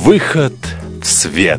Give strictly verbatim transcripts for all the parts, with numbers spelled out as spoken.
Выход в свет.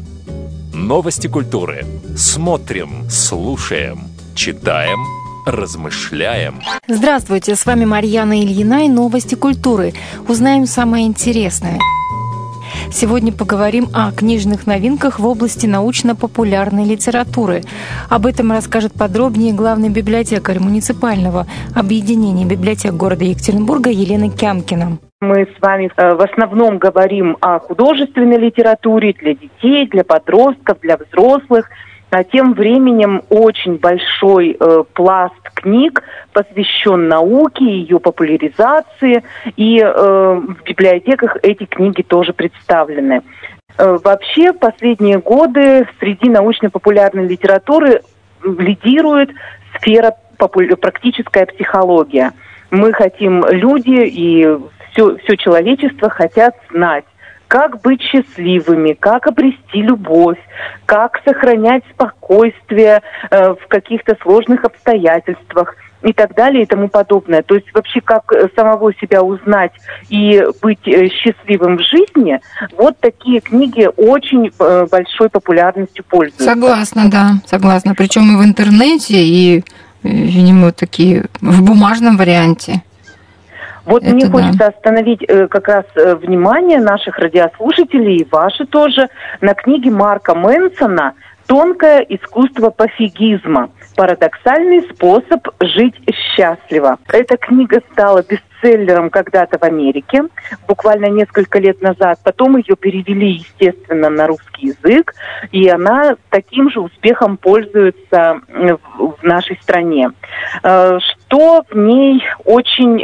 Новости культуры. Смотрим, слушаем, читаем, размышляем. Здравствуйте, с вами Марьяна Ильина и новости культуры. Узнаем самое интересное. Сегодня поговорим о книжных новинках в области научно-популярной литературы. Об этом расскажет подробнее главный библиотекарь муниципального объединения библиотек города Екатеринбурга Елена Кямкина. Мы с вами в основном говорим о художественной литературе для детей, для подростков, для взрослых. А тем временем очень большой э, пласт книг посвящен науке, ее популяризации, и э, в библиотеках эти книги тоже представлены. Э, вообще, в последние годы среди научно-популярной литературы лидирует сфера попу- практическая психология. Мы хотим, люди и все, все человечество хотят знать, как быть счастливыми, как обрести любовь, как сохранять спокойствие э, в каких-то сложных обстоятельствах и так далее и тому подобное. То есть вообще как самого себя узнать и быть э, счастливым в жизни, вот такие книги очень э, большой популярностью пользуются. Согласна, да, согласна. Причем и в интернете, и, видимо, такие в бумажном варианте. Вот Это мне да. хочется остановить э, как раз э, внимание наших радиослушателей и ваше тоже на книге Марка Мэнсона «Тонкое искусство пофигизма. Парадоксальный способ жить счастливо». Эта книга стала бестселлером когда-то в Америке, буквально несколько лет назад. Потом ее перевели, естественно, на русский язык, и она таким же успехом пользуется в, в нашей стране. Э, что в ней очень,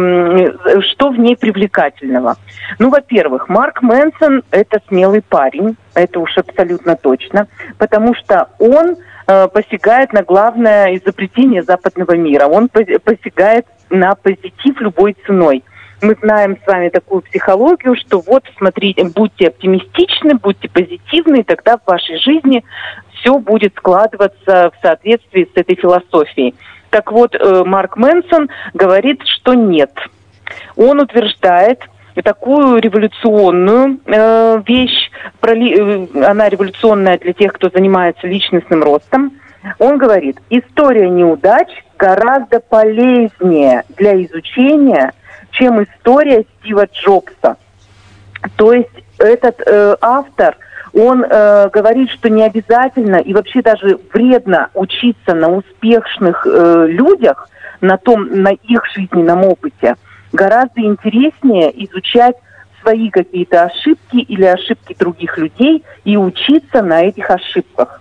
э, что в ней привлекательного? Ну, во-первых, Марк Мэнсон – это смелый парень, это уж абсолютно точно, потому что он э, посягает на главное изобретение западного мира. Он посягает на позитив любой ценой. Мы знаем с вами такую психологию, что вот, смотрите, будьте оптимистичны, будьте позитивны, и тогда в вашей жизни все будет складываться в соответствии с этой философией. Так вот, э, Марк Мэнсон говорит, что нет. Он утверждает такую революционную э, вещь, проли, э, она революционная для тех, кто занимается личностным ростом. Он говорит, история неудач гораздо полезнее для изучения, чем история Стива Джобса. То есть этот э, автор, он э, говорит, что не обязательно и вообще даже вредно учиться на успешных э, людях, на том, на их жизненном опыте. Гораздо интереснее изучать свои какие-то ошибки или ошибки других людей и учиться на этих ошибках.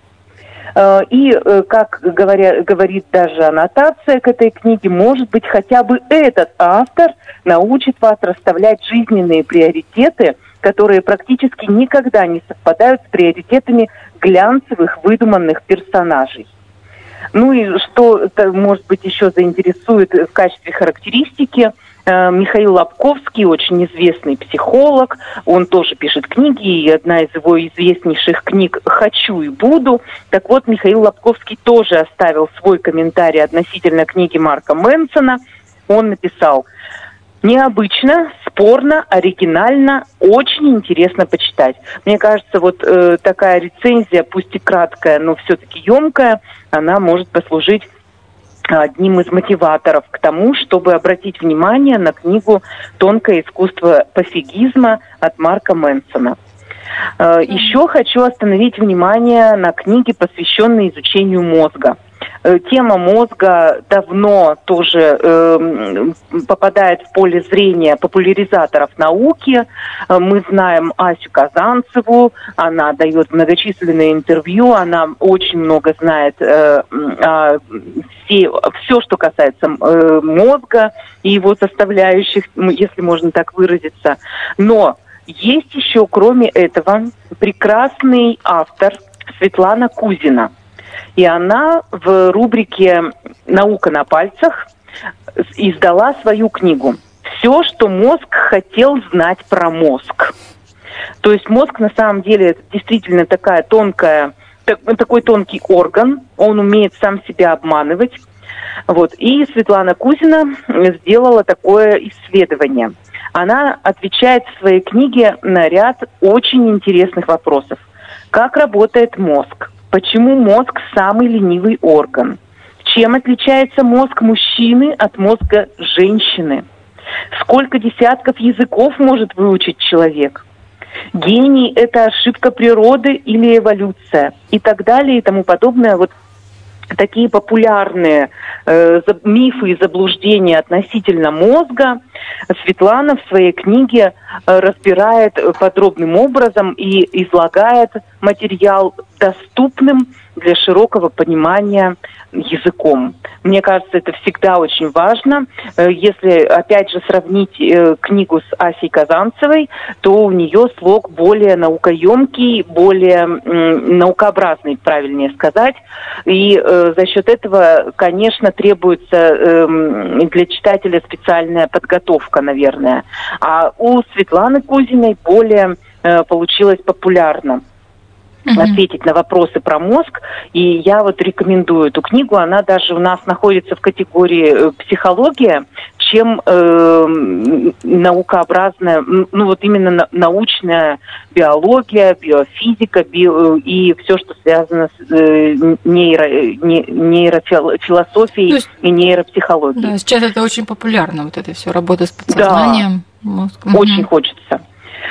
И, как говоря, говорит даже аннотация к этой книге, может быть, хотя бы этот автор научит вас расставлять жизненные приоритеты, которые практически никогда не совпадают с приоритетами глянцевых выдуманных персонажей. Ну и что, может быть, еще заинтересует в качестве характеристики, Михаил Лобковский, очень известный психолог, он тоже пишет книги, и одна из его известнейших книг «Хочу и буду». Так вот, Михаил Лобковский тоже оставил свой комментарий относительно книги Марка Мэнсона. Он написал: «Необычно, спорно, оригинально, очень интересно почитать». Мне кажется, вот э, такая рецензия, пусть и краткая, но все-таки емкая, она может послужить одним из мотиваторов к тому, чтобы обратить внимание на книгу «Тонкое искусство пофигизма» от Марка Мэнсона. Еще хочу остановить внимание на книге, посвященной изучению мозга. Тема мозга давно тоже э, попадает в поле зрения популяризаторов науки. Мы знаем Асю Казанцеву, она дает многочисленные интервью, она очень много знает э, э, все, все, что касается э, мозга и его составляющих, если можно так выразиться. Но есть еще, кроме этого, прекрасный автор Светлана Кузина. И она в рубрике «Наука на пальцах» издала свою книгу «Все, что мозг хотел знать про мозг». То есть мозг на самом деле это действительно такая тонкая, такой тонкий орган, он умеет сам себя обманывать. Вот. И Светлана Кузина сделала такое исследование. Она отвечает в своей книге на ряд очень интересных вопросов. Как работает мозг? Почему мозг самый ленивый орган? Чем отличается мозг мужчины от мозга женщины? Сколько десятков языков может выучить человек? Гений – это ошибка природы или эволюция? И так далее, и тому подобное. Вот такие популярные э, мифы и заблуждения относительно мозга Светлана в своей книге э, разбирает подробным образом и излагает материал доступным для широкого понимания языком. Мне кажется, это всегда очень важно. Если, опять же, сравнить книгу с Асей Казанцевой, то у нее слог более наукоемкий, более наукообразный, правильнее сказать. И э, за счет этого, конечно, требуется э, для читателя специальная подготовка, наверное. А у Светланы Кузиной более э, получилось популярно ответить на вопросы про мозг. И я вот рекомендую эту книгу. Она даже у нас находится в категории психология, чем э, наукообразная, ну вот именно научная биология, биофизика био, и все, что связано с э, нейро, не, нейрофилософией есть, и нейропсихологией. Да, сейчас это очень популярно, вот это все, работа с подсознанием. Да, мозг. Очень угу. хочется.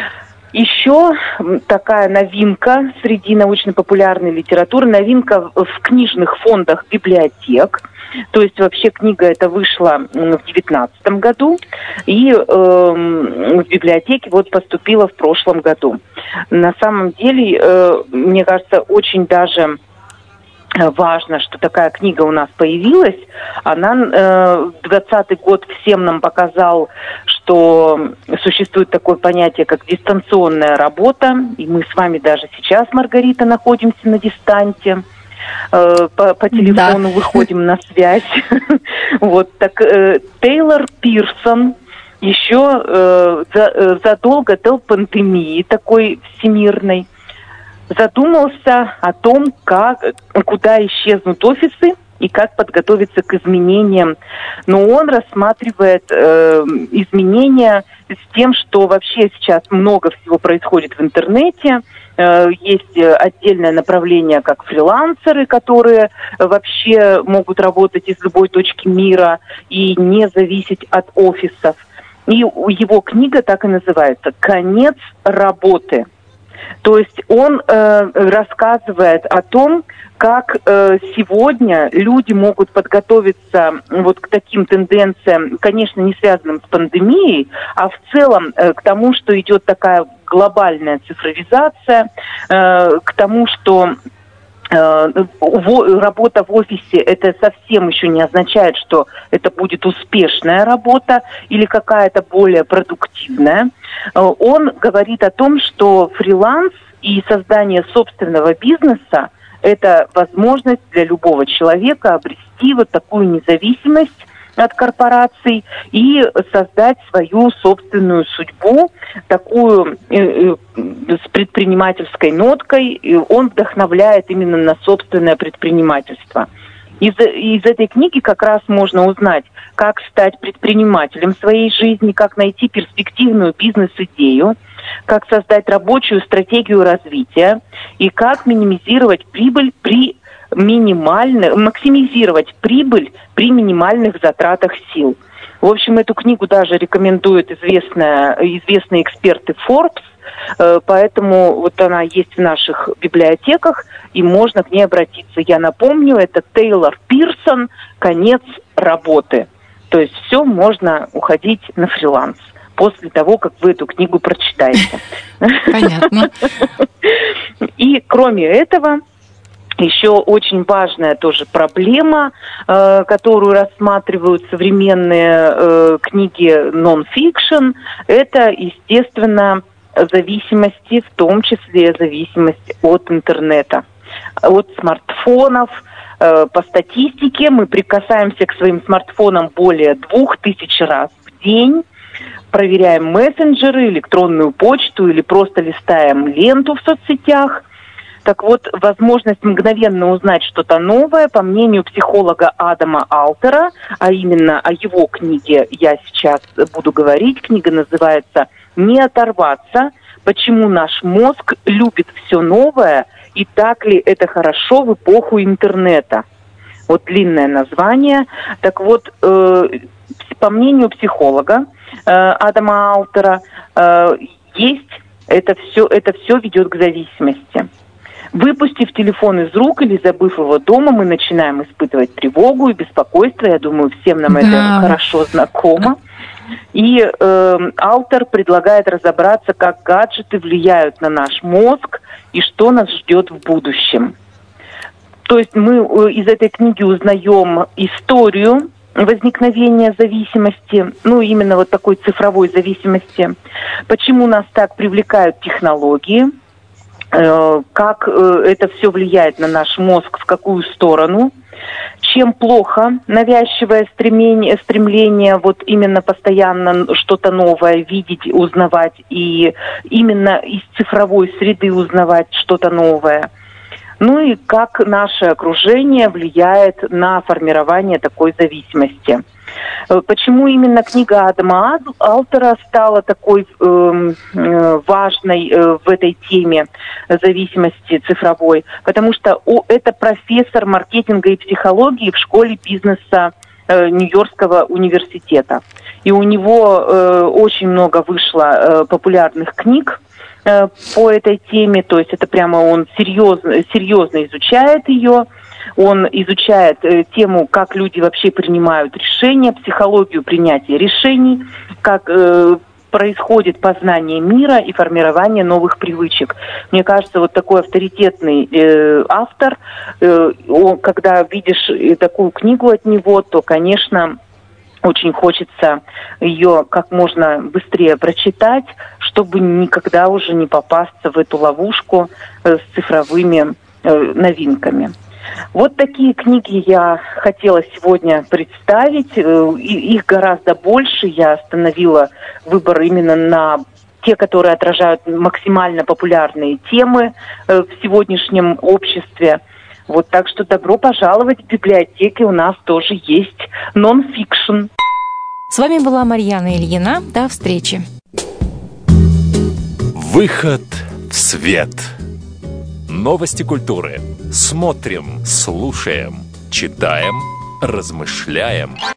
Еще такая новинка среди научно-популярной литературы, новинка в книжных фондах библиотек. То есть вообще книга эта вышла в девятнадцатом году и э, в библиотеке вот поступила в прошлом году. На самом деле, э, мне кажется, очень даже важно, что такая книга у нас появилась. Она э, двадцатый год всем нам показал, что существует такое понятие, как дистанционная работа. И мы с вами даже сейчас, Маргарита, находимся на дистанте. Э, по, по телефону да. выходим на связь. Вот так. Э, Тейлор Пирсон еще э, за, задолго до пандемии такой всемирной задумался о том, как, куда исчезнут офисы и как подготовиться к изменениям. Но он рассматривает э, изменения с тем, что вообще сейчас много всего происходит в интернете. Э, есть отдельное направление, как фрилансеры, которые вообще могут работать из любой точки мира и не зависеть от офисов. И его книга так и называется «Конец работы». То есть он э, рассказывает о том, как э, сегодня люди могут подготовиться вот к таким тенденциям, конечно, не связанным с пандемией, а в целом э, к тому, что идет такая глобальная цифровизация, э, к тому, что работа в офисе, это совсем еще не означает, что это будет успешная работа или какая-то более продуктивная. Он говорит о том, что фриланс и создание собственного бизнеса – это возможность для любого человека обрести вот такую независимость от корпораций и создать свою собственную судьбу, такую э, э, с предпринимательской ноткой. И он вдохновляет именно на собственное предпринимательство. Из, из этой книги как раз можно узнать, как стать предпринимателем в своей жизни, как найти перспективную бизнес-идею, как создать рабочую стратегию развития и как минимизировать прибыль при минимальных, максимизировать прибыль при минимальных затратах сил. В общем, эту книгу даже рекомендуют известные, известные эксперты Forbes, поэтому вот она есть в наших библиотеках, и можно к ней обратиться. Я напомню, это Тейлор Пирсон «Конец работы». То есть все, можно уходить на фриланс после того, как вы эту книгу прочитаете. Понятно. И кроме этого, еще очень важная тоже проблема, э, которую рассматривают современные э, книги нон-фикшн, это, естественно, зависимости, в том числе зависимость от интернета, от смартфонов. Э, по статистике мы прикасаемся к своим смартфонам более двух тысяч раз в день, проверяем мессенджеры, электронную почту или просто листаем ленту в соцсетях. Так вот, возможность мгновенно узнать что-то новое, по мнению психолога Адама Алтера, а именно о его книге я сейчас буду говорить. Книга называется «Не оторваться. Почему наш мозг любит все новое и так ли это хорошо в эпоху интернета». Вот длинное название. Так вот, э, по мнению психолога э, Адама Алтера, э, есть это все, это все ведет к зависимости. Выпустив телефон из рук или забыв его дома, мы начинаем испытывать тревогу и беспокойство. Я думаю, всем нам да. это хорошо знакомо. И э, Алтер предлагает разобраться, как гаджеты влияют на наш мозг и что нас ждет в будущем. То есть мы из этой книги узнаем историю возникновения зависимости, ну именно вот такой цифровой зависимости, почему нас так привлекают технологии, как это все влияет на наш мозг, в какую сторону, чем плохо навязчивое стремление, стремление вот именно постоянно что-то новое видеть, узнавать, и именно из цифровой среды узнавать что-то новое. Ну и как наше окружение влияет на формирование такой зависимости. Почему именно книга Адама Алтера стала такой э, важной э, в этой теме зависимости цифровой? Потому что о, это профессор маркетинга и психологии в школе бизнеса э, Нью-Йоркского университета. И у него э, очень много вышло э, популярных книг э, по этой теме. То есть это прямо он серьезно, серьезно изучает ее. Он изучает э, тему, как люди вообще принимают решения, психологию принятия решений, как э, происходит познание мира и формирование новых привычек. Мне кажется, вот такой авторитетный э, автор, э, он, когда видишь такую книгу от него, то, конечно, очень хочется ее как можно быстрее прочитать, чтобы никогда уже не попасться в эту ловушку э, с цифровыми э, новинками. Вот такие книги я хотела сегодня представить. Их гораздо больше. Я остановила выбор именно на те, которые отражают максимально популярные темы в сегодняшнем обществе. Вот, так что добро пожаловать в библиотеки. У нас тоже есть нон-фикшн. С вами была Марьяна Ильина. До встречи. Выход в свет. Новости культуры. Смотрим, слушаем, читаем, размышляем.